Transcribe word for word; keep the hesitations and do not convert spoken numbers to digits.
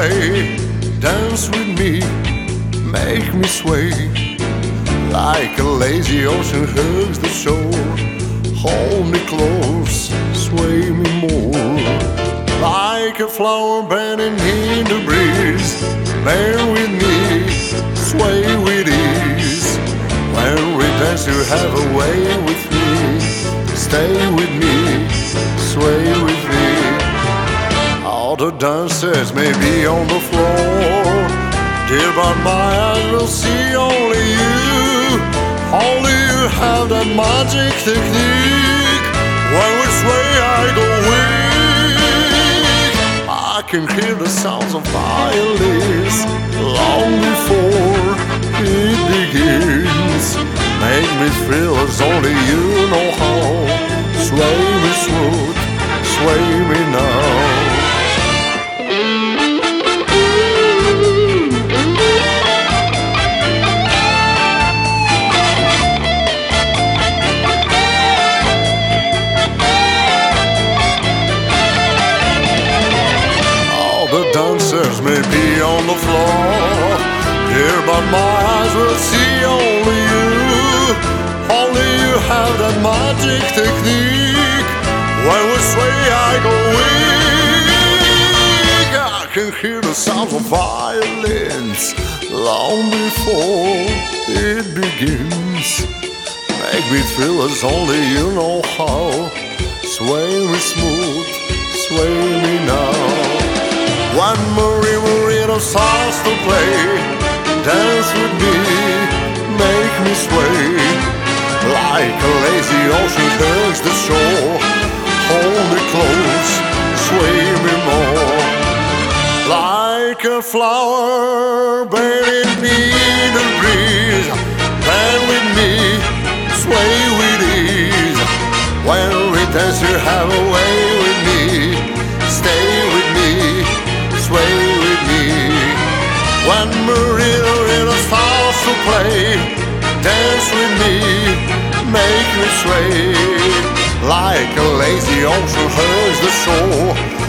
play, dance with me, make me sway. Like a lazy ocean hugs the shore, hold me close, sway me more. Like a flower bending in the breeze, bear with me, sway with ease. When we dance you have a way with me, stay with me, sway with me. All the dancers may be on the floor, dear, but my eyes will see only you. Only you have that magic technique. When we sway I go weak. I can hear the sounds of violins long before it begins. Make me feel as only you know how. Sway me smooth, sway me now. Dancers may be on the floor, dear, but my eyes will see only you. Only you have that magic technique. When we sway I go weak. I can hear the sounds of violins long before it begins. Make me feel as only you know how. Sway me smooth, sway me now. One more Marino songs to play, dance with me, make me sway. Like a lazy ocean hugs the shore, hold me close, sway me more. Like a flower bending in the breeze, bend with me, sway with ease. When we dance you have a way with me, stay with me, sway with me. When Marino in a starts to play, dance with me, make me sway. Like a lazy ocean hugs the shore,